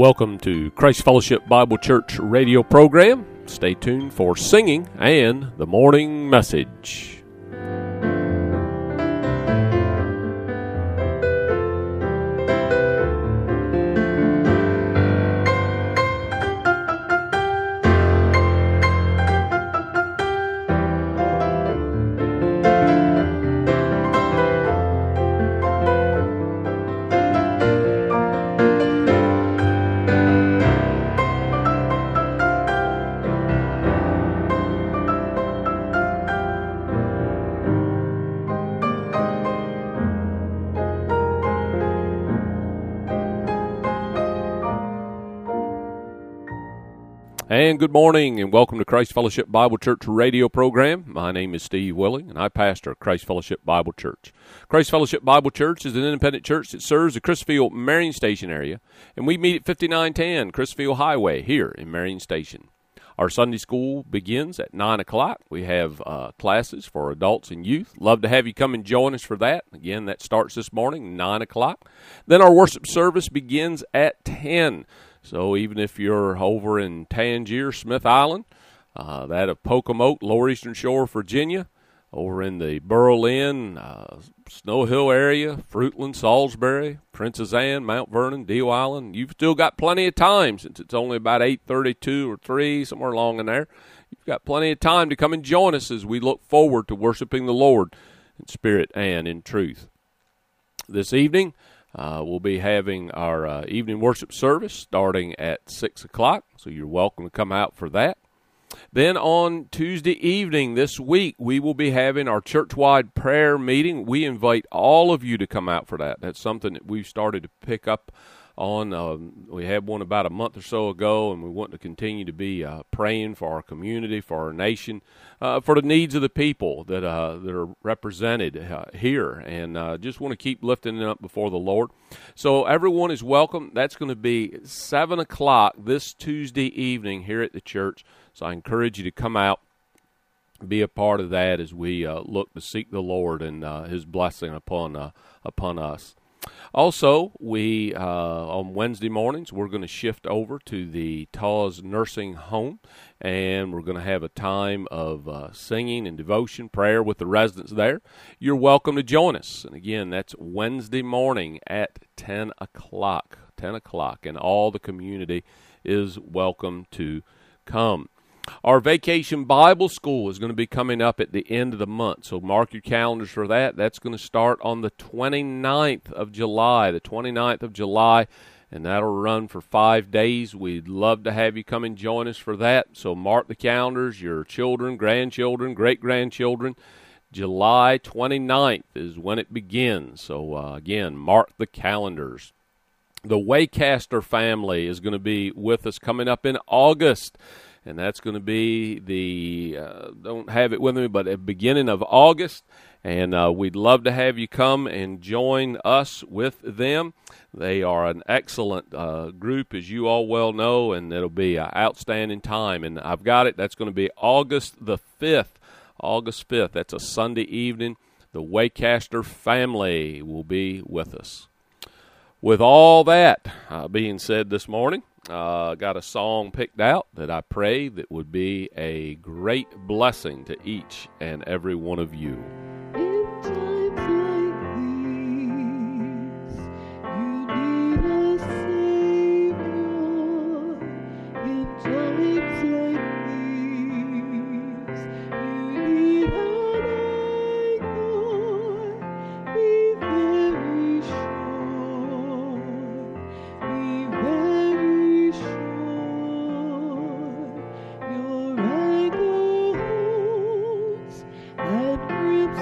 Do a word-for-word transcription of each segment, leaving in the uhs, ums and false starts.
Welcome to Christ Fellowship Bible Church radio program. Stay tuned for singing and the morning message. And good morning, and welcome to Christ Fellowship Bible Church radio program. My name is Steve Willing, and I pastor Christ Fellowship Bible Church. Christ Fellowship Bible Church is an independent church that serves the Chrisfield Marion Station area, and we meet at fifty-nine ten Chrisfield Highway here in Marion Station. Our Sunday school begins at nine o'clock. We have uh, classes for adults and youth. Love to have you come and join us for that. Again, that starts this morning, nine o'clock. Then our worship service begins at ten. So even if you're over in Tangier, Smith Island, uh, that of Pocomoke, Lower Eastern Shore, Virginia, over in the Berlin, uh, Snow Hill area, Fruitland, Salisbury, Princess Anne, Mount Vernon, Deal Island, you've still got plenty of time since it's only about eight thirty-two or three, somewhere along in there. You've got plenty of time to come and join us as we look forward to worshiping the Lord in spirit and in truth. This evening, Uh, we'll be having our uh, evening worship service starting at six o'clock, so you're welcome to come out for that. Then on Tuesday evening this week, we will be having our church-wide prayer meeting. We invite all of you to come out for that. That's something that we've started to pick up on. Um, we had one about a month or so ago, and we want to continue to be uh, praying for our community, for our nation, uh, for the needs of the people that uh, that are represented uh, here, and uh, just want to keep lifting it up before the Lord. So everyone is welcome. That's going to be seven o'clock this Tuesday evening here at the church, so I encourage you to come out, be a part of that as we uh, look to seek the Lord and uh, His blessing upon uh, upon us. Also, we, uh, on Wednesday mornings, we're going to shift over to the Tawes Nursing Home, and we're going to have a time of uh, singing and devotion, prayer with the residents there. You're welcome to join us. And again, that's Wednesday morning at ten o'clock, ten o'clock, and all the community is welcome to come. Our Vacation Bible School is going to be coming up at the end of the month, so mark your calendars for that. That's going to start on the twenty-ninth of July, the twenty-ninth of July, and that'll run for five days. We'd love to have you come and join us for that, so mark the calendars, your children, grandchildren, great-grandchildren. July twenty-ninth is when it begins, so uh, again, mark the calendars. The Waycaster family is going to be with us coming up in August. And that's going to be the, uh, don't have it with me, but at the beginning of August. And uh, we'd love to have you come and join us with them. They are an excellent uh, group, as you all well know, and it'll be an outstanding time. And I've got it. That's going to be August the fifth. August fifth. That's a Sunday evening. The Waycaster family will be with us. With all that uh, being said this morning, I uh, got a song picked out that I pray that would be a great blessing to each and every one of you. In times like these, you need a Savior. In times like these, you need an anchor. Be very sure, be very sure. Your anchor holds and grips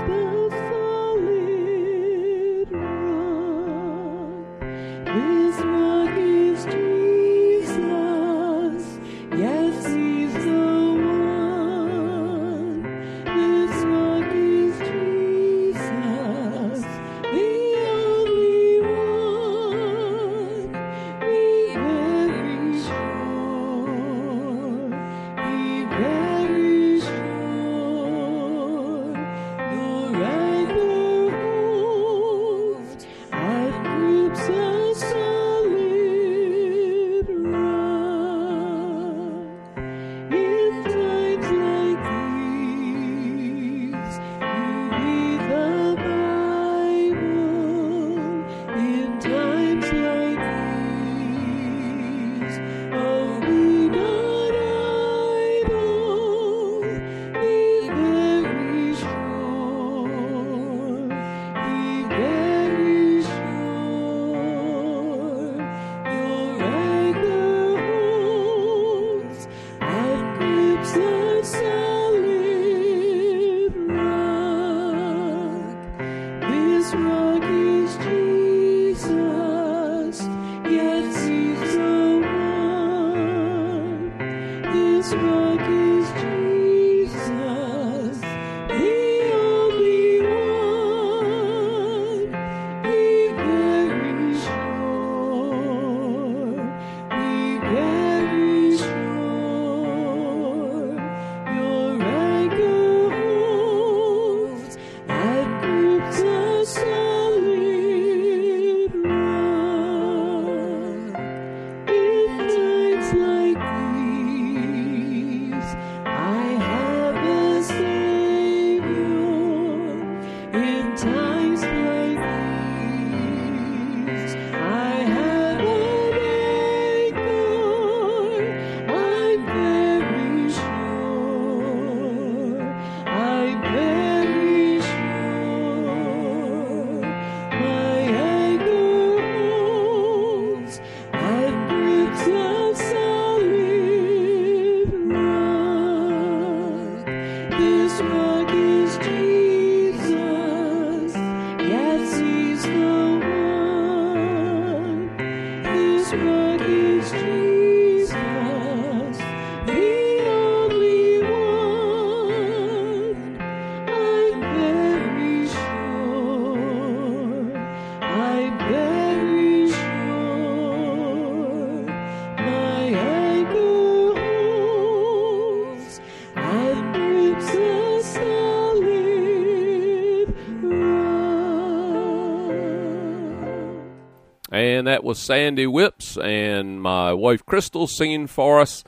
And that was Sandy Whips and my wife Crystal singing for us.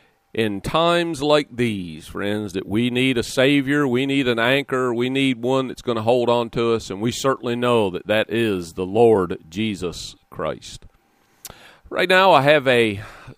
In times like these, friends, that we need a Savior, we need an anchor, we need one that's going to hold on to us, and we certainly know that that is the Lord Jesus Christ. Right now I have a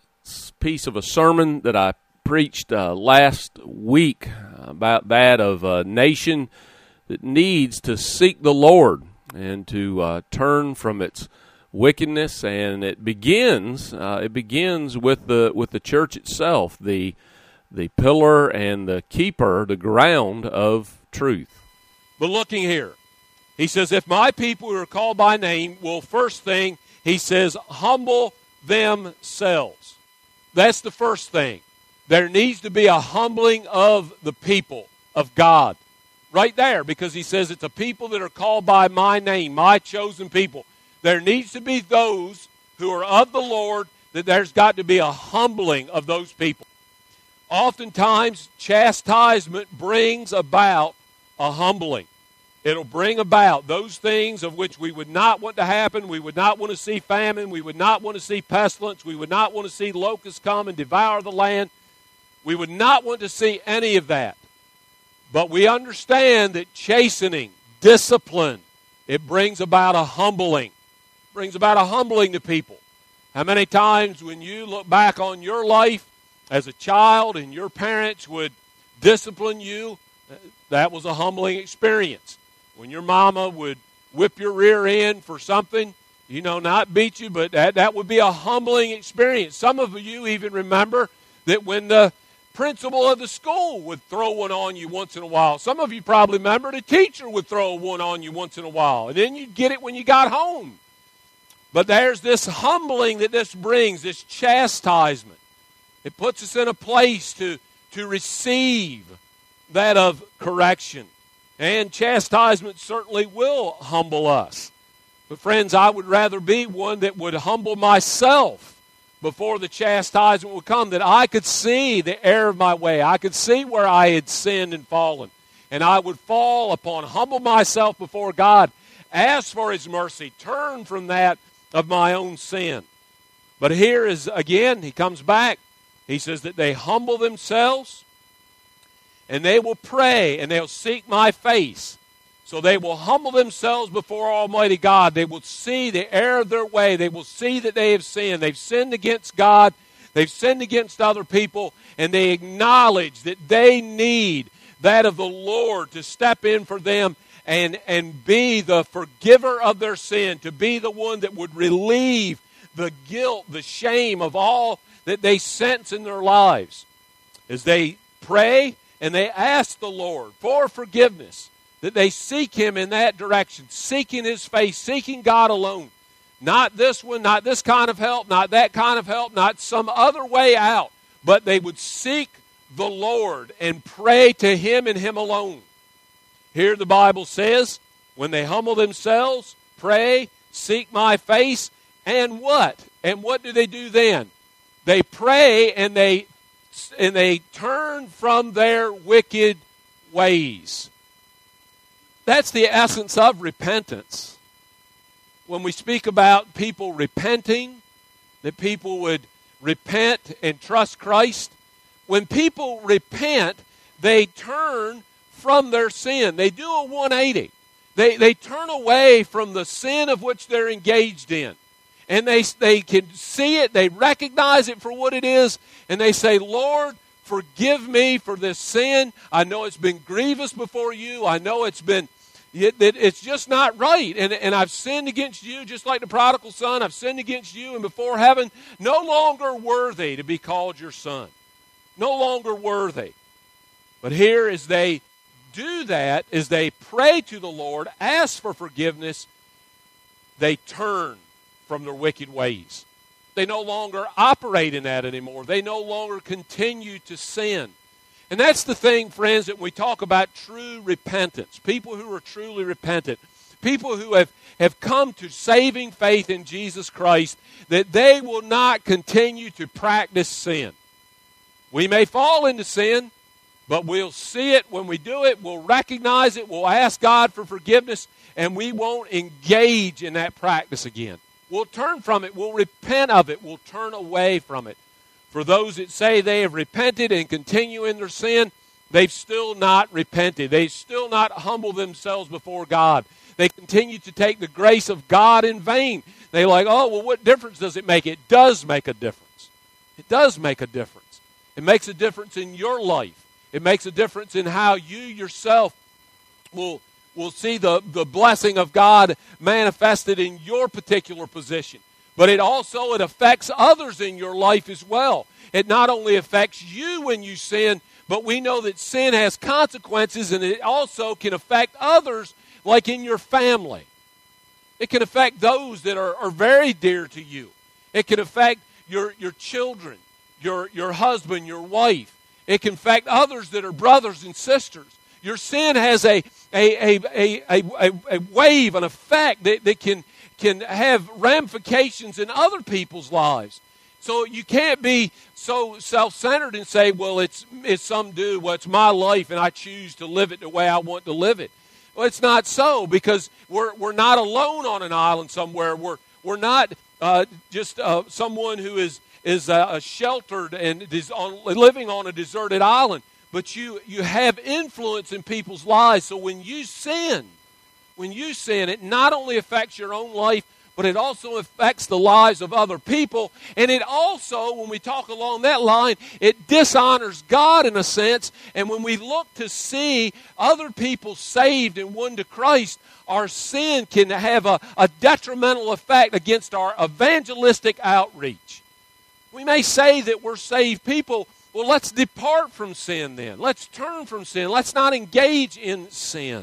piece of a sermon that I preached uh, last week about that of a nation that needs to seek the Lord and to uh, turn from its wickedness, and it begins uh, it begins with the with the church itself, the the pillar and the keeper, the ground of truth. But looking here, he says, if my people who are called by name will, first thing, he says, humble themselves. That's the first thing. There needs to be a humbling of the people of God. Right there, because he says it's a people that are called by my name, my chosen people. There needs to be those who are of the Lord, that there's got to be a humbling of those people. Oftentimes, chastisement brings about a humbling. It'll bring about those things of which we would not want to happen. We would not want to see famine. We would not want to see pestilence. We would not want to see locusts come and devour the land. We would not want to see any of that. But we understand that chastening, discipline, it brings about a humbling. It brings about a humbling to people. How many times when you look back on your life as a child and your parents would discipline you, that was a humbling experience. When your mama would whip your rear end for something, you know, not beat you, but that, that would be a humbling experience. Some of you even remember that when the principal of the school would throw one on you once in a while. Some of you probably remember the teacher would throw one on you once in a while, and then you'd get it when you got home. But there's this humbling that this brings, this chastisement. It puts us in a place to, to receive that of correction. And chastisement certainly will humble us. But friends, I would rather be one that would humble myself before the chastisement would come, that I could see the error of my way. I could see where I had sinned and fallen. And I would fall upon, humble myself before God, ask for His mercy, turn from that of my own sin. But here is, again, he comes back. He says that they humble themselves, and they will pray, and they'll seek my face. So they will humble themselves before Almighty God. They will see the error of their way. They will see that they have sinned. They've sinned against God. They've sinned against other people. And they acknowledge that they need that of the Lord to step in for them and, and be the forgiver of their sin, to be the one that would relieve the guilt, the shame of all that they sense in their lives. As they pray and they ask the Lord for forgiveness, that they seek Him in that direction, seeking His face, seeking God alone. Not this one, not this kind of help, not that kind of help, not some other way out. But they would seek the Lord and pray to Him and Him alone. Here the Bible says, when they humble themselves, pray, seek my face, and what? And what do they do then? They pray and they and they turn from their wicked ways. That's the essence of repentance. When we speak about people repenting, that people would repent and trust Christ, when people repent, they turn from their sin. They do a one eighty. They, they turn away from the sin of which they're engaged in. And they, they can see it, they recognize it for what it is, and they say, Lord, forgive me for this sin. I know it's been grievous before you. I know it's been, it, it, it's just not right. And, and I've sinned against you, just like the prodigal son. I've sinned against you, and before heaven, no longer worthy to be called your son. No longer worthy. But here, as they do that, as they pray to the Lord, ask for forgiveness, they turn from their wicked ways. They no longer operate in that anymore. They no longer continue to sin. And that's the thing, friends, that we talk about true repentance. People who are truly repentant. People who have, have come to saving faith in Jesus Christ, that they will not continue to practice sin. We may fall into sin, but we'll see it when we do it. We'll recognize it. We'll ask God for forgiveness, and we won't engage in that practice again. We'll turn from it. We'll repent of it. We'll turn away from it. For those that say they have repented and continue in their sin, they've still not repented. They've still not humbled themselves before God. They continue to take the grace of God in vain. They're like, oh, well, what difference does it make? It does make a difference. It does make a difference. It makes a difference in your life. It makes a difference in how you yourself will, will see the, the blessing of God manifested in your particular position. But it also, it affects others in your life as well. It not only affects you when you sin, but we know that sin has consequences, and it also can affect others, like in your family. It can affect those that are, are very dear to you. It can affect your, your children, your, your husband, your wife. It can affect others that are brothers and sisters. Your sin has a, a, a, a, a, a wave, an effect that, that can, can have ramifications in other people's lives. So you can't be so self-centered and say, well, it's, it's some do, well, it's my life and I choose to live it the way I want to live it. Well, it's not so, because we're, we're not alone on an island somewhere. We're, we're not uh, just uh, someone who is, is uh, sheltered and is on, living on a deserted island. But you, you have influence in people's lives. So when you sin, when you sin, it not only affects your own life, but it also affects the lives of other people. And it also, when we talk along that line, it dishonors God in a sense. And when we look to see other people saved and won to Christ, our sin can have a, a detrimental effect against our evangelistic outreach. We may say that we're saved people. Well, let's depart from sin then. Let's turn from sin. Let's not engage in sin.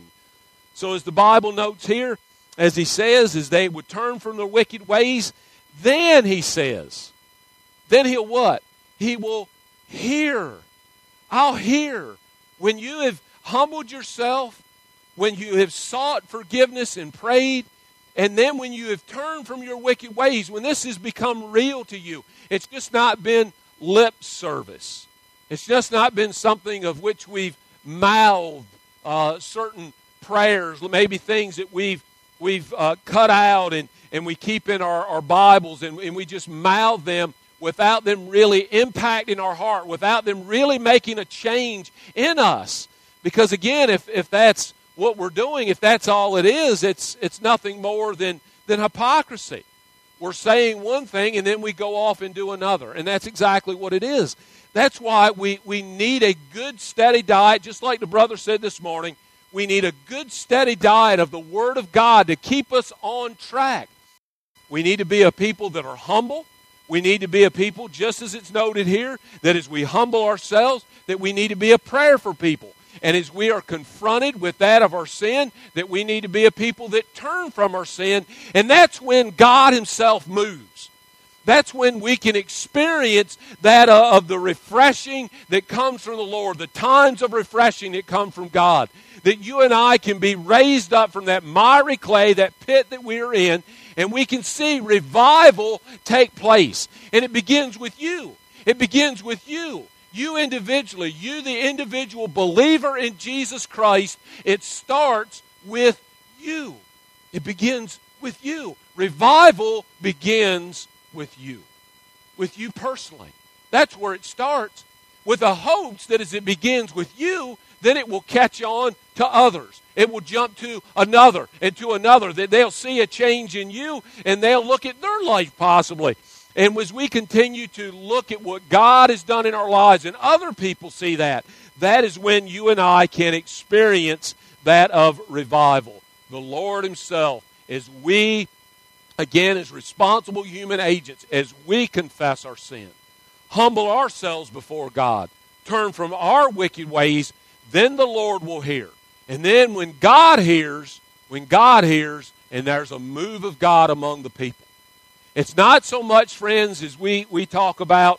So as the Bible notes here, as he says, as they would turn from their wicked ways, then he says, then he'll what? He will hear. I'll hear. When you have humbled yourself, when you have sought forgiveness and prayed, and then when you have turned from your wicked ways, when this has become real to you, it's just not been lip service. It's just not been something of which we've mouthed uh, certain prayers, maybe things that we've we've uh, cut out and, and we keep in our, our Bibles, and, and we just mouth them without them really impacting our heart, without them really making a change in us. Because again, if, if that's what we're doing, if that's all it is, it's it's nothing more than, than hypocrisy. We're saying one thing and then we go off and do another. And that's exactly what it is. That's why we, we need a good, steady diet, just like the brother said this morning. We need a good, steady diet of the Word of God to keep us on track. We need to be a people that are humble. We need to be a people, just as it's noted here, that as we humble ourselves, that we need to be a prayer for people. And as we are confronted with that of our sin, that we need to be a people that turn from our sin. And that's when God Himself moves. That's when we can experience that uh, of the refreshing that comes from the Lord, the times of refreshing that come from God. That you and I can be raised up from that miry clay, that pit that we're in, and we can see revival take place. And it begins with you. It begins with you. You individually, you the individual believer in Jesus Christ, it starts with you. It begins with you. Revival begins with you. With you personally. That's where it starts. With the hopes that as it begins with you, then it will catch on to others. It will jump to another and to another. That they'll see a change in you and they'll look at their life possibly. And as we continue to look at what God has done in our lives and other people see that, that is when you and I can experience that of revival. The Lord Himself, as we, again, as responsible human agents, as we confess our sin, humble ourselves before God, turn from our wicked ways, then the Lord will hear. And then when God hears, when God hears, and there's a move of God among the people. It's not so much, friends, as we, we talk about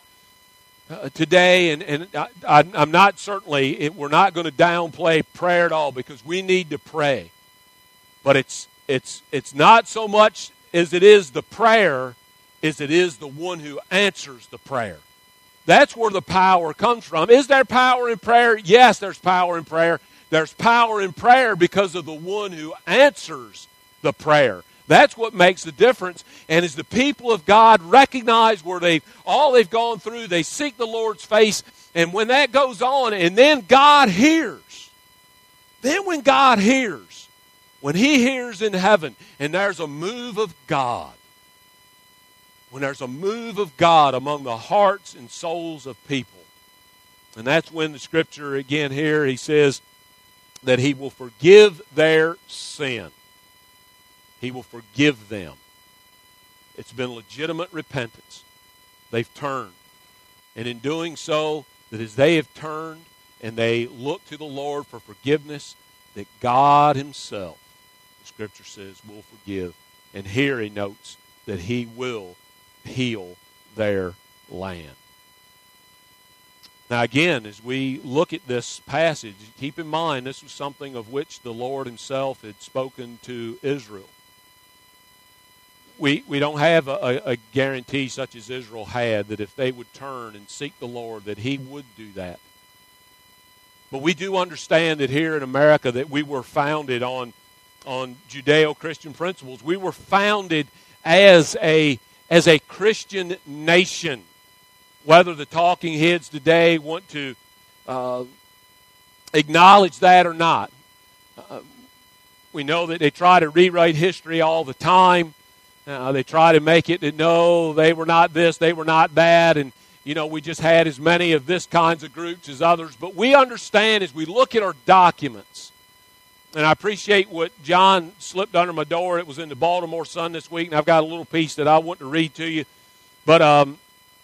uh, today, and, and I, I, I'm not certainly, it, we're not going to downplay prayer at all, because we need to pray. But it's it's it's not so much as it is the prayer as it is the one who answers the prayer. That's where the power comes from. Is there power in prayer? Yes, there's power in prayer. There's power in prayer because of the one who answers the prayer. That's what makes the difference. And as the people of God recognize where they all they've gone through, they seek the Lord's face. And when that goes on, and then God hears, then when God hears, when He hears in heaven, and there's a move of God, when there's a move of God among the hearts and souls of people, and that's when the Scripture again here, He says that He will forgive their sin. He will forgive them. It's been legitimate repentance. They've turned. And in doing so, that as they have turned and they look to the Lord for forgiveness, that God Himself, the Scripture says, will forgive. And here He notes that He will heal their land. Now again, as we look at this passage, keep in mind this was something of which the Lord Himself had spoken to Israel. We we don't have a, a guarantee such as Israel had that if they would turn and seek the Lord that He would do that. But we do understand that here in America that we were founded on, on Judeo-Christian principles. We were founded as a, as a Christian nation. Whether the talking heads today want to uh, acknowledge that or not. Uh, we know that they try to rewrite history all the time. Uh, they try to make it that, no, they were not this, they were not that, and, you know, we just had as many of this kinds of groups as others. But we understand as we look at our documents, and I appreciate what John slipped under my door. It was in the Baltimore Sun this week, and I've got a little piece that I want to read to you. But um,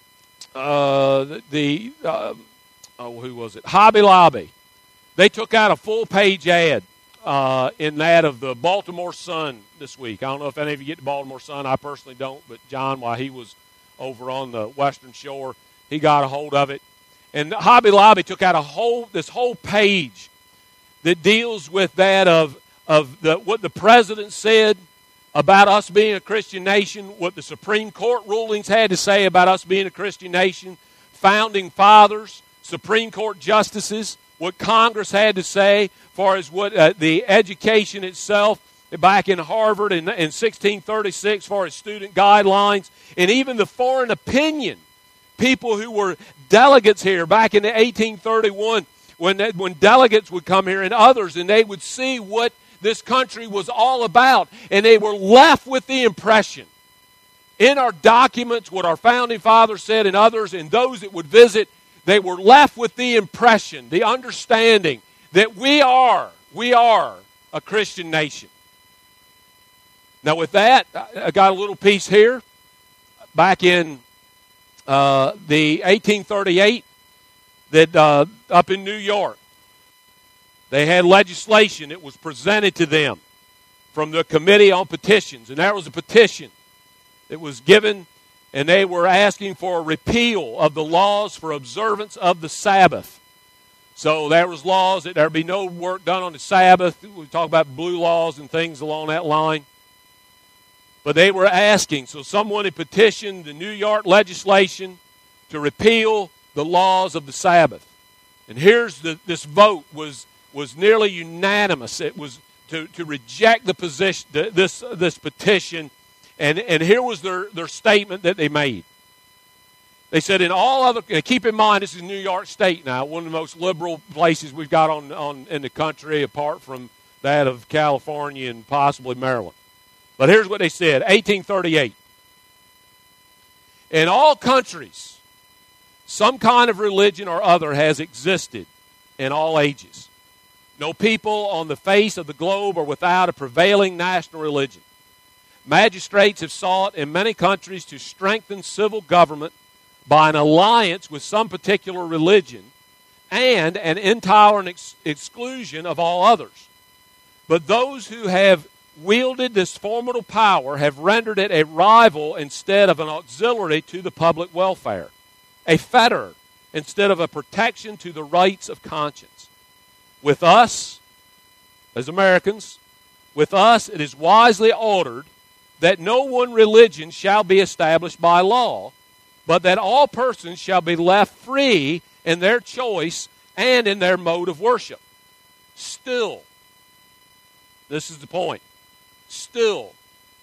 uh, the, uh, oh, who was it? Hobby Lobby. They took out a full-page ad Uh, in that of the Baltimore Sun this week. I don't know if any of you get the Baltimore Sun. I personally don't, but John, while he was over on the Western Shore, he got a hold of it. And Hobby Lobby took out a whole this whole page that deals with that of of the, what the president said about us being a Christian nation, what the Supreme Court rulings had to say about us being a Christian nation, founding fathers, Supreme Court justices, what Congress had to say as far as what uh, the education itself back in Harvard in, in sixteen thirty-six as far as student guidelines, and even the foreign opinion. People who were delegates here back in eighteen thirty-one when, they, when delegates would come here and others, and they would see what this country was all about, and they were left with the impression in our documents, what our founding fathers said and others, and those that would visit, they were left with the impression, the understanding that we are, we are a Christian nation. Now with that, I got a little piece here. Back in uh, the eighteen thirty-eight, that uh, up in New York, they had legislation that was presented to them from the Committee on Petitions. And there was a petition that was given, and they were asking for a repeal of the laws for observance of the Sabbath. So there was laws that there be no work done on the Sabbath. We talk about blue laws and things along that line. But they were asking, so someone had petitioned the New York legislation to repeal the laws of the Sabbath. And here's the, this vote was was nearly unanimous. It was to, to reject the position, this this petition. And, and here was their, their statement that they made. They said, in all other, keep in mind this is New York State now, one of the most liberal places we've got on, on in the country apart from that of California and possibly Maryland. But here's what they said, eighteen thirty-eight. In all countries, some kind of religion or other has existed in all ages. No people on the face of the globe are without a prevailing national religion. Magistrates have sought in many countries to strengthen civil government by an alliance with some particular religion and an intolerant ex- exclusion of all others. But those who have wielded this formidable power have rendered it a rival instead of an auxiliary to the public welfare, a fetter instead of a protection to the rights of conscience. With us, as Americans, with us it is wisely ordered that no one religion shall be established by law, but that all persons shall be left free in their choice and in their mode of worship. Still, this is the point, still,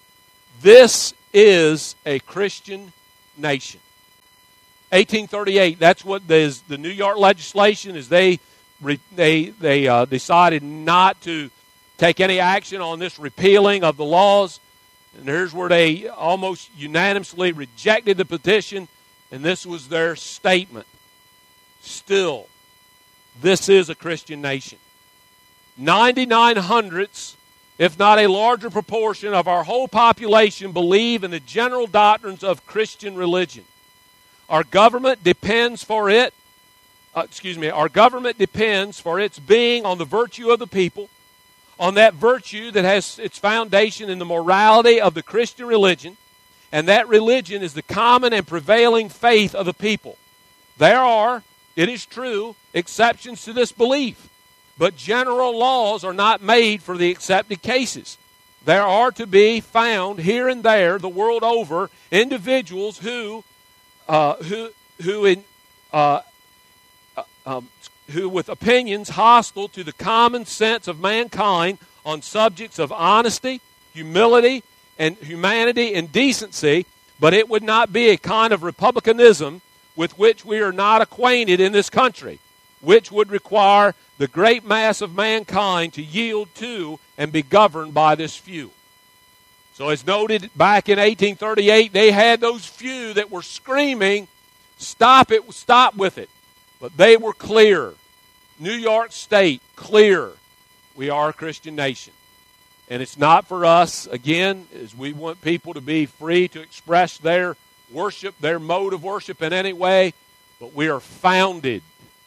This is a Christian nation. eighteen thirty-eight, that's what the, the New York legislation is. They, they, they uh, decided not to take any action on this repealing of the laws. And here's where they almost unanimously rejected the petition, and this was their statement. Still, this is a Christian nation. ninety-nine hundredths, if not a larger proportion, of our whole population believe in the general doctrines of Christian religion. Our government depends for it, uh, excuse me, our government depends for its being on the virtue of the people, on that virtue that has its foundation in the morality of the Christian religion, and that religion is the common and prevailing faith of the people. There are, it is true, exceptions to this belief, but general laws are not made for the accepted cases. There are to be found here and there, the world over, individuals who, uh, who, who, in, uh, uh, um, who with opinions hostile to the common sense of mankind on subjects of honesty, humility, and humanity and decency, but it would not be a kind of republicanism with which we are not acquainted in this country, which would require the great mass of mankind to yield to and be governed by this few. So as noted back in eighteen thirty-eight, they had those few that were screaming, stop it, stop with it. But they were clear. New York State, clear. We are a Christian nation. And it's not for us, again, as we want people to be free to express their worship, their mode of worship in any way, but we are founded.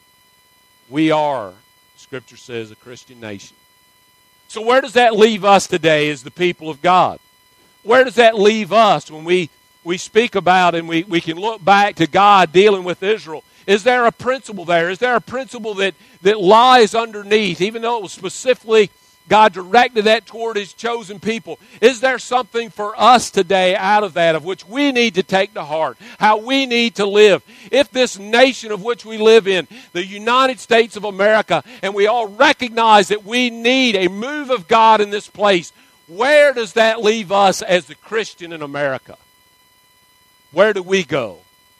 We are, Scripture says, a Christian nation. So where does that leave us today as the people of God? Where does that leave us when we, we speak about and we, we can look back to God dealing with Israel? Is there a principle there? Is there a principle that, that lies underneath, even though it was specifically God directed that toward His chosen people? Is there something for us today out of that of which we need to take to heart? How we need to live? If this nation of which we live in, the United States of America, and we all recognize that we need a move of God in this place, where does that leave us as the Christian in America? Where do we go?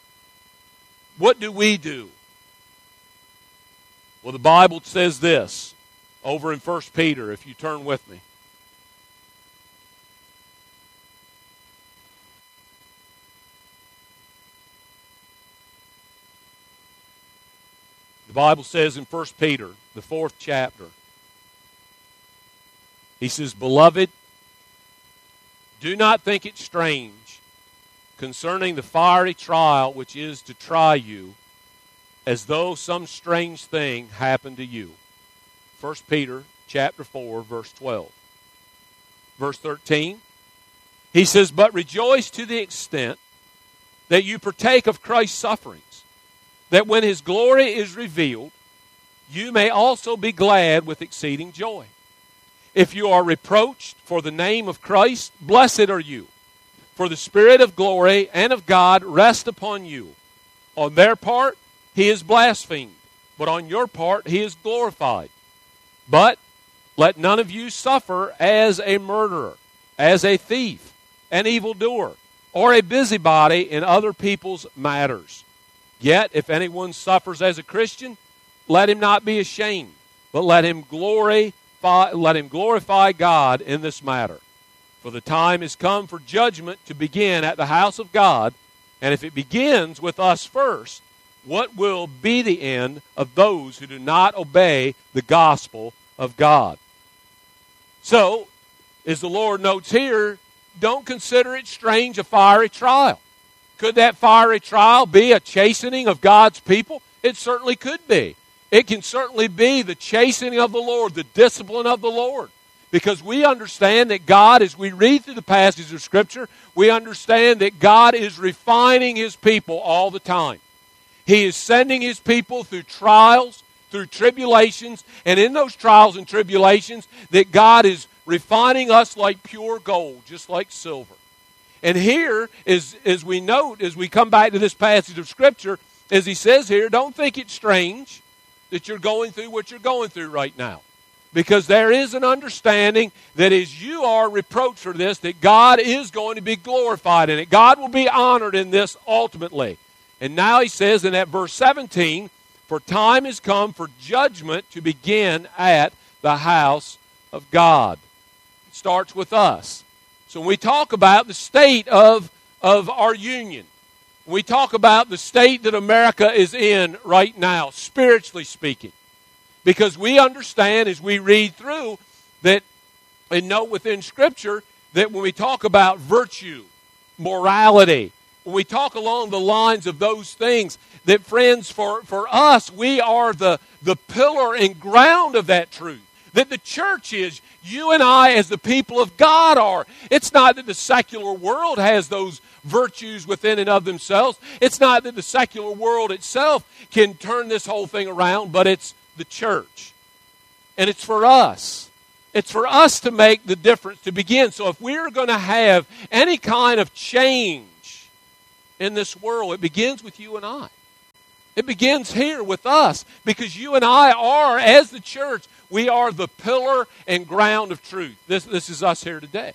What do we do? Well, the Bible says this over in First Peter, if you turn with me. The Bible says in First Peter, the fourth chapter, he says, Beloved, do not think it strange concerning the fiery trial which is to try you, as though some strange thing happened to you. First Peter chapter four, verse twelve. Verse thirteen, he says, But rejoice to the extent that you partake of Christ's sufferings, that when His glory is revealed, you may also be glad with exceeding joy. If you are reproached for the name of Christ, blessed are you, for the Spirit of glory and of God rest upon you. On their part, He is blasphemed, but on your part, He is glorified. But let none of you suffer as a murderer, as a thief, an evildoer, or a busybody in other people's matters. Yet, if anyone suffers as a Christian, let him not be ashamed, but let him glorify, let him glorify God in this matter. For the time is come for judgment to begin at the house of God, and if it begins with us first, what will be the end of those who do not obey the gospel of God? So, as the Lord notes here, don't consider it strange a fiery trial. Could that fiery trial be a chastening of God's people? It certainly could be. It can certainly be the chastening of the Lord, the discipline of the Lord. Because we understand that God, as we read through the passage of Scripture, we understand that God is refining His people all the time. He is sending His people through trials, through tribulations, and in those trials and tribulations, that God is refining us like pure gold, just like silver. And here, as, as we note, as we come back to this passage of Scripture, as he says here, don't think it's strange that you're going through what you're going through right now. Because there is an understanding that as you are reproached for this, that God is going to be glorified in it. God will be honored in this ultimately. And now he says in that verse seventeen, for time has come for judgment to begin at the house of God. It starts with us. So when we talk about the state of, of our union, when we talk about the state that America is in right now, spiritually speaking, because we understand as we read through that and note within Scripture that when we talk about virtue, morality, when we talk along the lines of those things, that friends, for, for us, we are the, the pillar and ground of that truth. That the church is, you and I as the people of God are. It's not that the secular world has those virtues within and of themselves. It's not that the secular world itself can turn this whole thing around, but it's the church. And it's for us. It's for us to make the difference to begin. So if we're going to have any kind of change in this world, it begins with you and I. It begins here with us because you and I are, as the church, we are the pillar and ground of truth. This, this is us here today.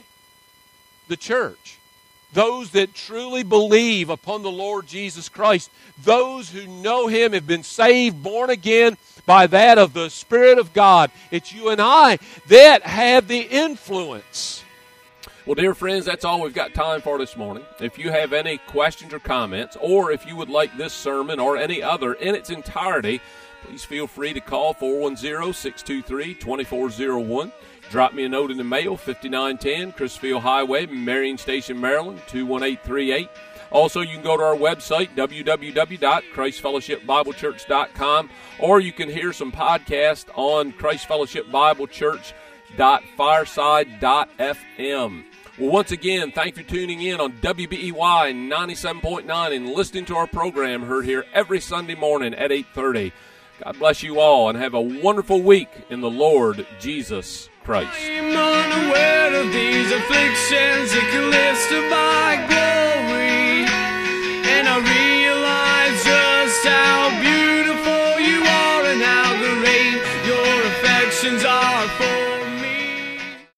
The church. Those that truly believe upon the Lord Jesus Christ. Those who know Him, have been saved, born again by that of the Spirit of God. It's you and I that have the influence. Well, dear friends, that's all we've got time for this morning. If you have any questions or comments, or if you would like this sermon or any other in its entirety, please feel free to call four one zero, six two three, two four zero one. Drop me a note in the mail, fifty-nine ten Crisfield Highway, Marion Station, Maryland, two one eight three eight. Also, you can go to our website, w w w dot christ fellowship bible church dot com, or you can hear some podcasts on christ fellowship bible church dot fireside dot f m. Well, once again, thank you for tuning in on W B E Y ninety-seven point nine and listening to our program heard here every Sunday morning at eight thirty. God bless you all and have a wonderful week in the Lord Jesus Christ. I am unaware of these afflictions, it can lift to my glory.